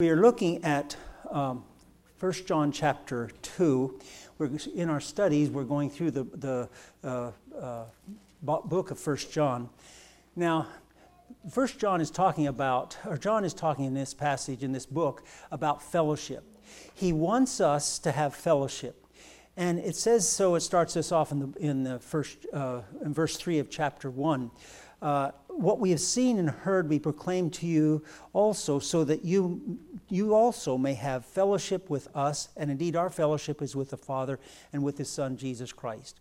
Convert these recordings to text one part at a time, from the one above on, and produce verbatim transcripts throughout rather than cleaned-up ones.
We are looking at um, First John chapter two. We're, in our studies, we're going through the, the uh, uh, book of First John. Now, First John is talking about, or John is talking in this passage, in this book, about fellowship. He wants us to have fellowship. And it says so, it starts us off in the, in the first, uh, in verse three of chapter one. Uh, what we have seen and heard we proclaim to you also, so that you you also may have fellowship with us, and indeed our fellowship is with the Father and with His Son, Jesus Christ.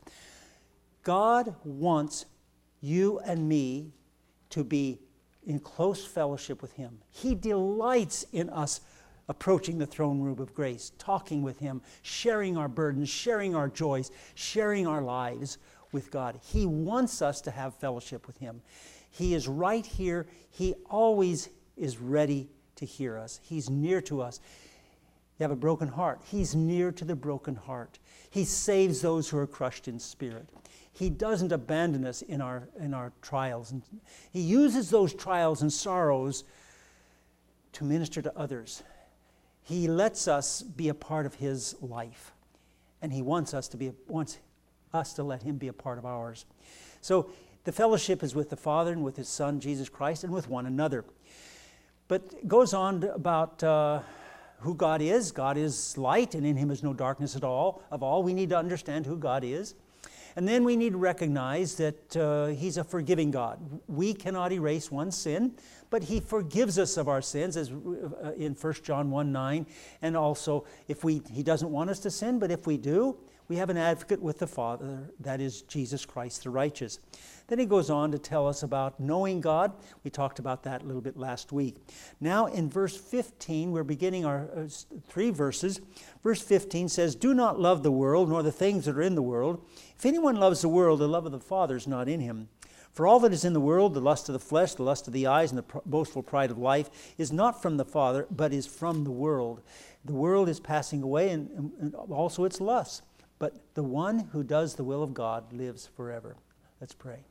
God wants you and me to be in close fellowship with Him. He delights in us approaching the throne room of grace, talking with Him, sharing our burdens, sharing our joys, sharing our lives with God. He wants us to have fellowship with Him. He is right here. He always is ready to hear us. He's near to us. You have a broken heart. He's near to the broken heart. He saves those who are crushed in spirit. He doesn't abandon us in our, in our trials. And He uses those trials and sorrows to minister to others. He lets us be a part of His life. And He wants us to be, wants us to let Him be a part of ours. So the fellowship is with the Father and with His Son, Jesus Christ, and with one another. But it goes on about uh, who God is. God is light, and in Him is no darkness at all. Of all, we need to understand who God is. And then we need to recognize that uh, He's a forgiving God. We cannot erase one sin, but He forgives us of our sins, as uh, in First John one nine. And also, if we He doesn't want us to sin, but if we do, we have an advocate with the Father, that is Jesus Christ the righteous. Then he goes on to tell us about knowing God. We talked about that a little bit last week. Now in verse fifteen, we're beginning our uh, three verses. Verse fifteen says, "Do not love the world, nor the things that are in the world. If anyone loves the world, the love of the Father is not in him. For all that is in the world, the lust of the flesh, the lust of the eyes, and the pr- boastful pride of life, is not from the Father, but is from the world. The world is passing away, and, and, and also its lusts. But the one who does the will of God lives forever." Let's pray.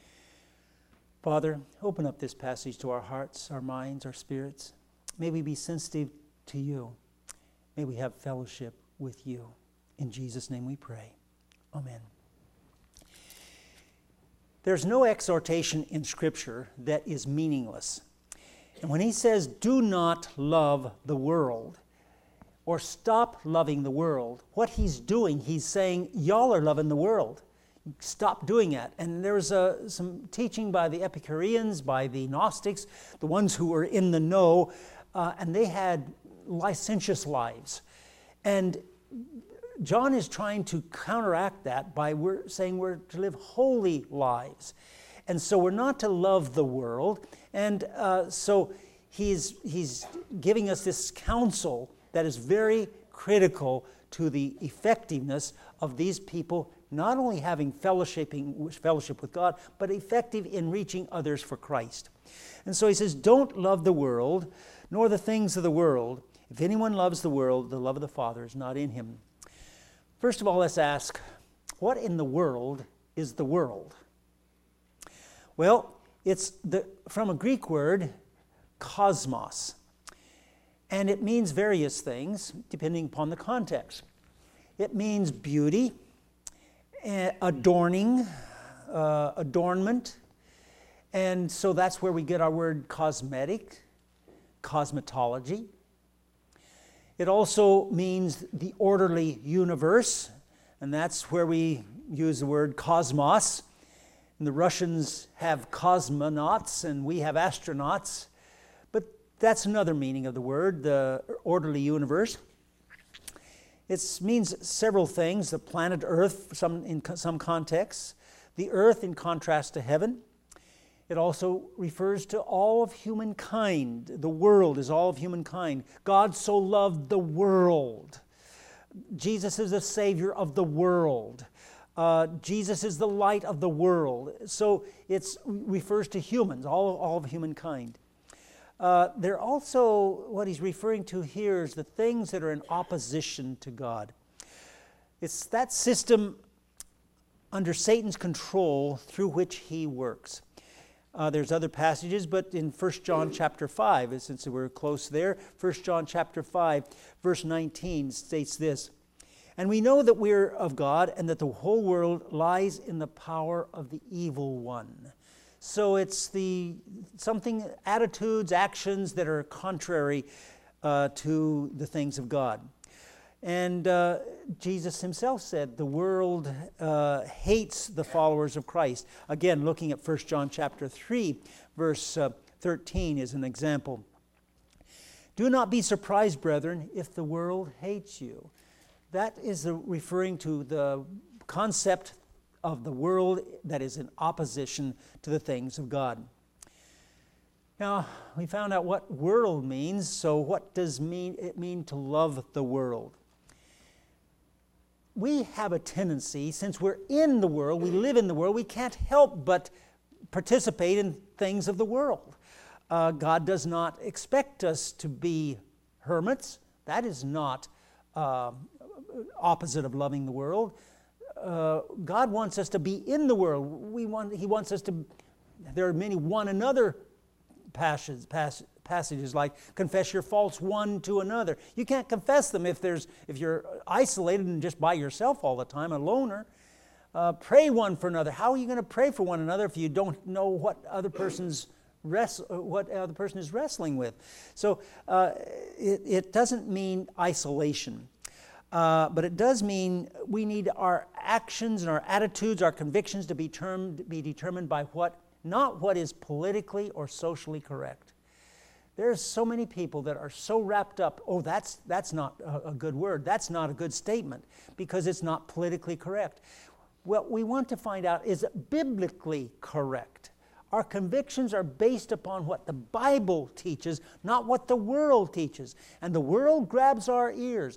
Father, open up this passage to our hearts, our minds, our spirits. May we be sensitive to You. May we have fellowship with You. In Jesus' name we pray. Amen. There's no exhortation in Scripture that is meaningless. And when he says, "Do not love the world," or "stop loving the world," what he's doing, he's saying, y'all are loving the world. Stop doing that. And there's uh, some teaching by the Epicureans, by the Gnostics, the ones who were in the know, uh, and they had licentious lives. And John is trying to counteract that by we're saying we're to live holy lives. And so we're not to love the world. And uh, so he's, he's giving us this counsel that is very critical to the effectiveness of these people not only having fellowshipping, fellowship with God, but effective in reaching others for Christ. And so he says, "Don't love the world, nor the things of the world. If anyone loves the world, the love of the Father is not in him." First of all, let's ask, what in the world is the world? Well, it's the, from a Greek word, cosmos. And it means various things, depending upon the context. It means beauty, adorning, uh, adornment. And so that's where we get our word cosmetic, cosmetology. It also means the orderly universe, and that's where we use the word cosmos. And the Russians have cosmonauts, and we have astronauts. But that's another meaning of the word, the orderly universe. It means several things. The planet Earth, some in some contexts. The earth in contrast to heaven. It also refers to all of humankind. The world is all of humankind. God so loved the world. Jesus is the Savior of the world. Uh, Jesus is the light of the world. So it refers to humans, all, all of humankind. Uh, they're also, what he's referring to here is the things that are in opposition to God. It's that system under Satan's control through which he works. Uh, there's other passages, but in First John chapter five, since we're close there, First John chapter five, verse nineteen states this, "And we know that we're of God, and that the whole world lies in the power of the evil one." So it's the something, attitudes, actions that are contrary uh, to the things of God. And uh, Jesus himself said the world uh, hates the followers of Christ. Again, looking at First John chapter three, verse uh, thirteen is an example. "Do not be surprised, brethren, if the world hates you." That is the, referring to the concept of the world that is in opposition to the things of God. Now, we found out what world means, so what does mean, it mean to love the world? We have a tendency, since we're in the world, we live in the world, we can't help but participate in things of the world. Uh, God does not expect us to be hermits. That is not uh, opposite of loving the world. Uh, God wants us to be in the world. We want, he wants us to, there are many one another passages, passages passages like confess your faults one to another. You can't confess them if there's if you're isolated and just by yourself all the time, a loner. Uh, pray one for another. How are you going to pray for one another if you don't know what other person's rest, what other person is wrestling with? So uh, it, it doesn't mean isolation, uh, but it does mean we need our actions and our attitudes, our convictions to be termed, be determined by what, not what is politically or socially correct. There's so many people that are so wrapped up, oh, that's, that's not a, a good word, that's not a good statement, because it's not politically correct. What we want to find out is it biblically correct. Our convictions are based upon what the Bible teaches, not what the world teaches. And the world grabs our ears.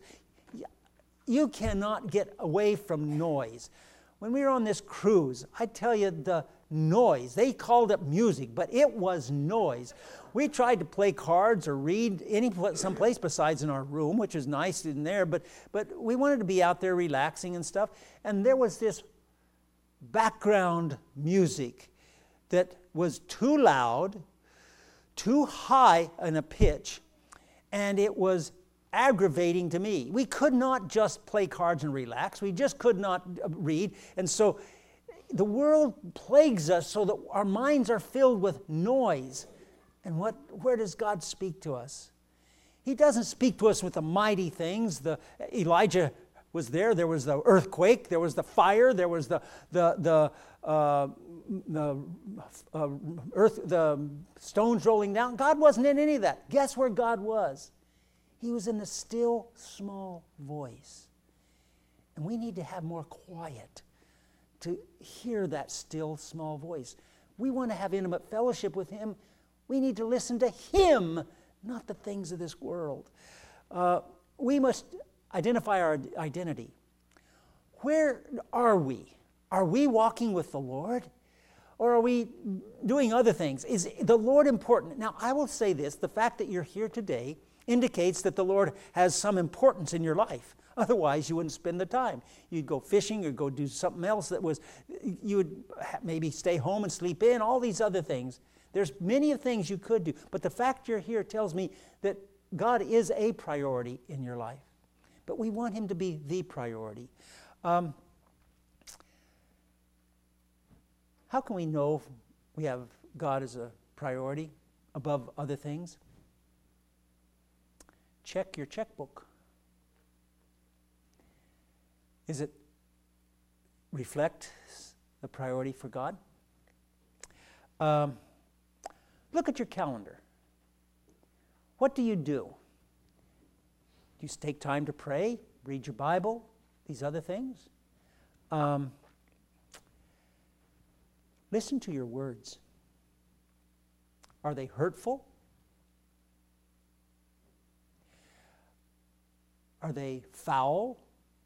You cannot get away from noise. When we were on this cruise, I tell you, the noise, they called it music, but it was noise. We tried to play cards or read any someplace besides in our room, which is nice in there, but, but we wanted to be out there relaxing and stuff. And there was this background music that was too loud, too high in a pitch, and it was aggravating to me. We could not just play cards and relax. We just could not read. And so the world plagues us so that our minds are filled with noise. And what, where does God speak to us? He doesn't speak to us with the mighty things. The Elijah was there. There was the earthquake. There was the fire. There was the the the uh, the uh, earth, the stones rolling down. God wasn't in any of that. Guess where God was? He was in the still, small voice. And we need to have more quiet to hear that still, small voice. We want to have intimate fellowship with Him. We need to listen to Him, not the things of this world. Uh, we must identify our identity. Where are we? Are we walking with the Lord? Or are we doing other things? Is the Lord important? Now, I will say this. The fact that you're here today indicates that the Lord has some importance in your life. Otherwise, you wouldn't spend the time. You'd go fishing or go do something else that was, you would maybe stay home and sleep in, all these other things. There's many of things you could do. But the fact you're here tells me that God is a priority in your life. But we want Him to be the priority. Um, how can we know we have God as a priority above other things? Check your checkbook. Is it reflect the priority for God? Um, look at your calendar. What do you do? Do you take time to pray, read your Bible, these other things? Um, listen to your words. Are they hurtful? Are they foul?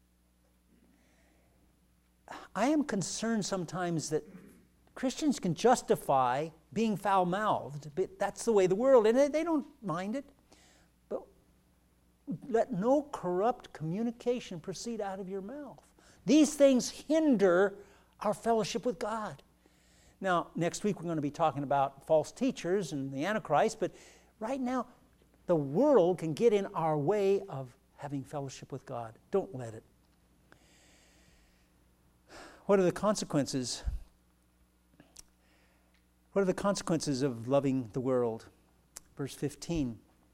I am concerned sometimes that Christians can justify being foul-mouthed, but that's the way the world, and they don't mind it. But let no corrupt communication proceed out of your mouth. These things hinder our fellowship with God. Now, next week we're going to be talking about false teachers and the Antichrist, but right now, the world can get in our way of having fellowship with God. Don't let it. What are the consequences? What are the consequences of loving the world? Verse fifteen.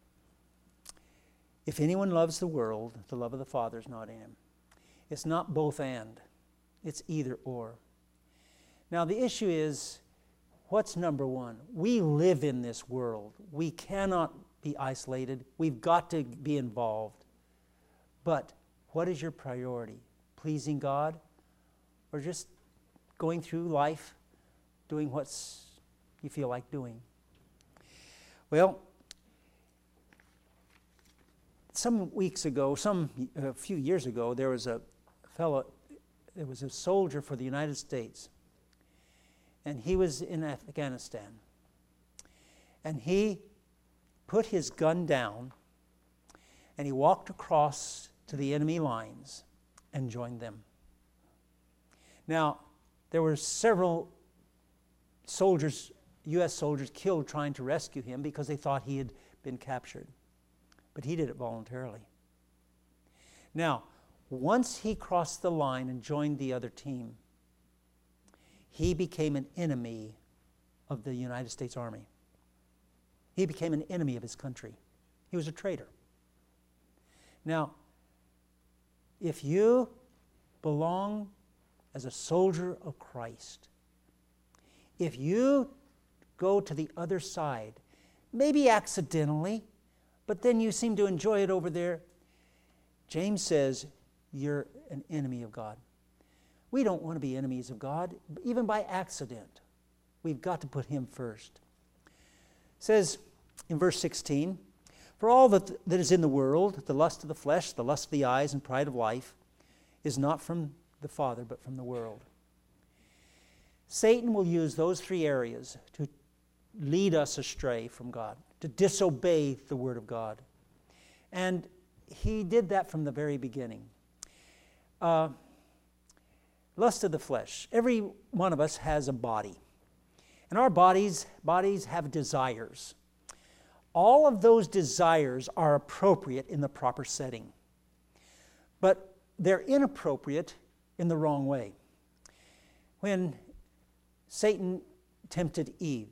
If anyone loves the world, the love of the Father is not in him. It's not both and. It's either or. Now the issue is, what's number one? We live in this world. We cannot be isolated. We've got to be involved. But what is your priority? Pleasing God? Or just going through life, doing what you feel like doing? Well, some weeks ago, some a few years ago, there was a fellow, there was a soldier for the United States, and he was in Afghanistan. And he put his gun down, and he walked across to the enemy lines and joined them. Now, there were several soldiers, U S soldiers, killed trying to rescue him because they thought he had been captured. But he did it voluntarily. Now, once he crossed the line and joined the other team, he became an enemy of the United States Army. He became an enemy of his country. He was a traitor. Now, if you belong as a soldier of Christ, if you go to the other side, maybe accidentally, but then you seem to enjoy it over there, James says you're an enemy of God. We don't want to be enemies of God, even by accident. We've got to put Him first. It says in verse sixteen, for all that, that is in the world, the lust of the flesh, the lust of the eyes, and pride of life, is not from the Father, but from the world. Satan will use those three areas to lead us astray from God, to disobey the Word of God. And he did that from the very beginning. Uh, lust of the flesh. Every one of us has a body. And our bodies, bodies have desires. All of those desires are appropriate in the proper setting. But they're inappropriate in the wrong way. When Satan tempted Eve,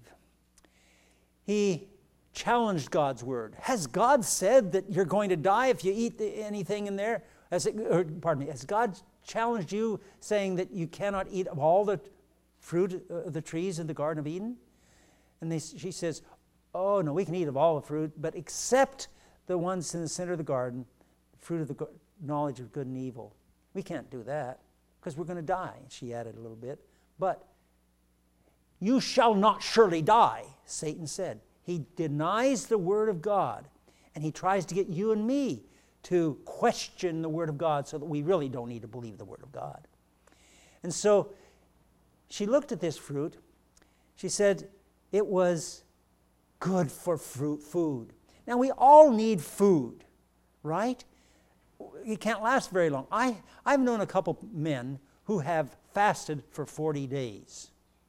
he challenged God's word. Has God said that you're going to die if you eat the, anything in there? Has it, or, pardon me, has God challenged you saying that you cannot eat of all the fruit of the trees in the Garden of Eden? And they, she says, oh no, we can eat of all the fruit, but except the ones in the center of the garden, fruit of the knowledge of good and evil. We can't do that because we're going to die, she added a little bit. But you shall not surely die, Satan said. He denies the Word of God, and he tries to get you and me to question the Word of God so that we really don't need to believe the Word of God. And so she looked at this fruit. She said it was good for fruit food. Now, we all need food, right? It can't last very long. I, I've known a couple men who have fasted for forty days.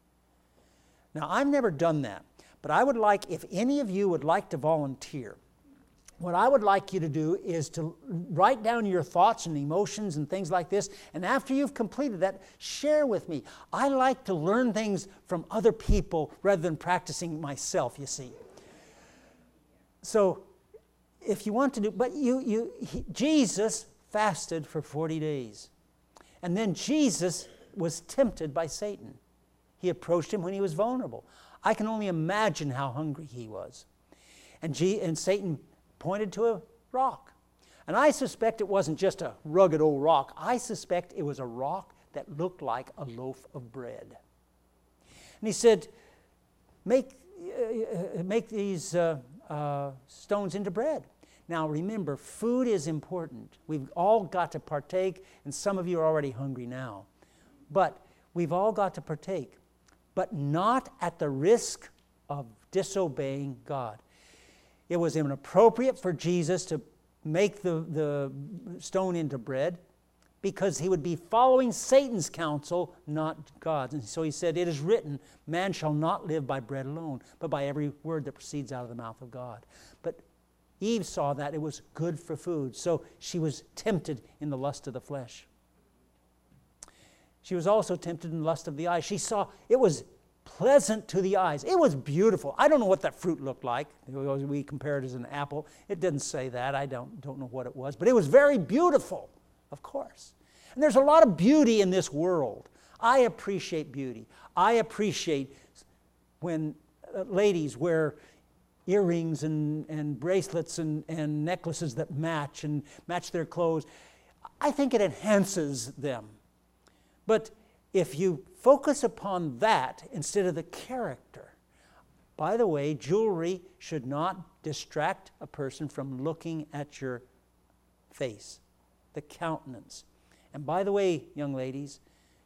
Now, I've never done that, but I would like, if any of you would like to volunteer, what I would like you to do is to write down your thoughts and emotions and things like this, and after you've completed that, share with me. I like to learn things from other people rather than practicing myself, you see. So, if you want to do, but you, you, he, Jesus fasted for forty days. And then Jesus was tempted by Satan. He approached him when he was vulnerable. I can only imagine how hungry he was. And, G, and Satan pointed to a rock. And I suspect it wasn't just a rugged old rock. I suspect it was a rock that looked like a loaf of bread. And he said, make, uh, make these uh, uh, stones into bread. Now remember, food is important. We've all got to partake, and some of you are already hungry now. But we've all got to partake, but not at the risk of disobeying God. It was inappropriate for Jesus to make the, the stone into bread, because he would be following Satan's counsel, not God's. And so he said, it is written, man shall not live by bread alone, but by every word that proceeds out of the mouth of God. But Eve saw that it was good for food, so she was tempted in the lust of the flesh. She was also tempted in the lust of the eyes. She saw it was pleasant to the eyes. It was beautiful. I don't know what that fruit looked like. We compare it as an apple. It didn't say that. I don't, don't know what it was. But it was very beautiful, of course. And there's a lot of beauty in this world. I appreciate beauty. I appreciate when uh, ladies wear earrings and, and bracelets and, and necklaces that match and match their clothes. I think it enhances them. But if you focus upon that instead of the character, by the way, jewelry should not distract a person from looking at your face, the countenance. And by the way, young ladies,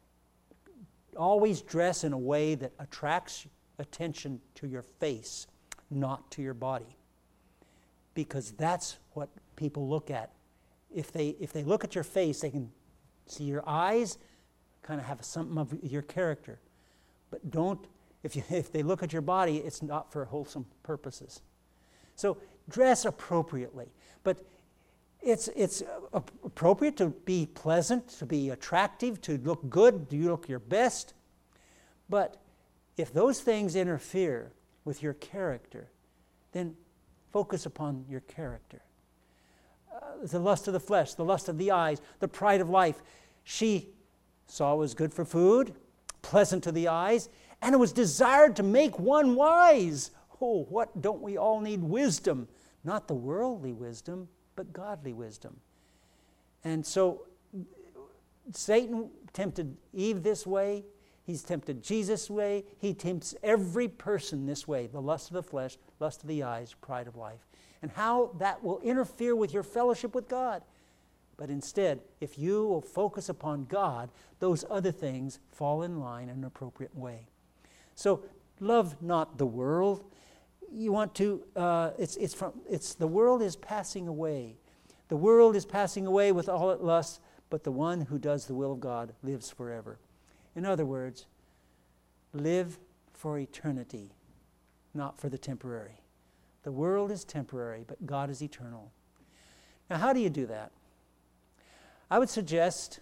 always dress in a way that attracts attention to your face, not to your body. Because that's what people look at. If they, if they look at your face, they can see your eyes, kind of have something of your character. But don't, if, you, if they look at your body, it's not for wholesome purposes. So dress appropriately. But it's, it's appropriate to be pleasant, to be attractive, to look good, to look your best. But if those things interfere with your character, then focus upon your character. Uh, the lust of the flesh, the lust of the eyes, the pride of life. She saw it was good for food, pleasant to the eyes, and it was desired to make one wise. Oh, what don't we all need wisdom? Not the worldly wisdom, but godly wisdom. And so Satan tempted Eve this way. He's tempted Jesus this way. He tempts every person this way. The lust of the flesh, lust of the eyes, pride of life. And how that will interfere with your fellowship with God. But instead, if you will focus upon God, those other things fall in line in an appropriate way. So love not the world. You want to, uh, it's, it's from, it's, the world is passing away. The world is passing away with all its lusts, but the one who does the will of God lives forever. In other words, live for eternity, not for the temporary. The world is temporary, but God is eternal. Now, how do you do that? I would suggest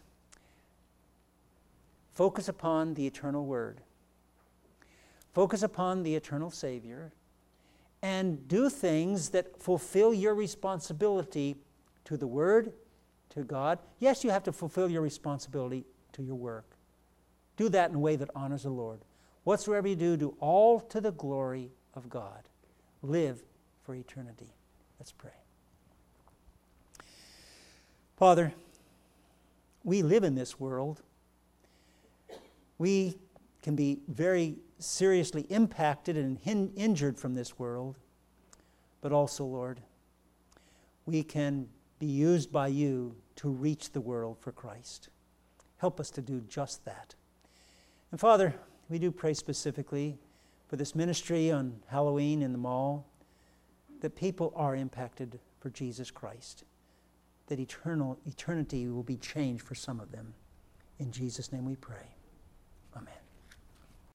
focus upon the eternal Word. Focus upon the eternal Savior and do things that fulfill your responsibility to the Word, to God. Yes, you have to fulfill your responsibility to your work. Do that in a way that honors the Lord. Whatsoever you do, do all to the glory of God. Live for eternity. Let's pray. Father, we live in this world. We can be very seriously impacted and hin- injured from this world. But also, Lord, we can be used by you to reach the world for Christ. Help us to do just that. And Father, we do pray specifically for this ministry on Halloween in the mall, that people are impacted for Jesus Christ, that eternal eternity will be changed for some of them. In Jesus' name we pray. Amen.